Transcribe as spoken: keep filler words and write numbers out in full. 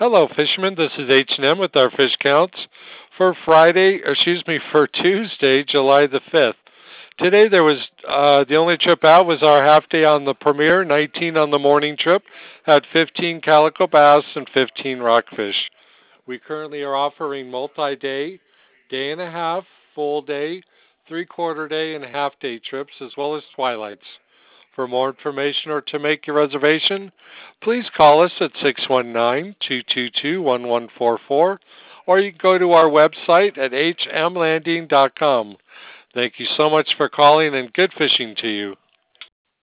Hello, fishermen. This is H and M with our fish counts for Friday, or excuse me, for Tuesday, July the fifth. Today there was uh, the only trip out was our half day on the Premier, nineteen on the morning trip, had fifteen calico bass and fifteen rockfish. We currently are offering multi-day, day and a half, full day, three-quarter day, and half day trips, as well as twilights. For more information or to make your reservation, please call us at six one nine, two two two, one one four four, or you can go to our website at h m landing dot com. Thank you so much for calling and good fishing to you.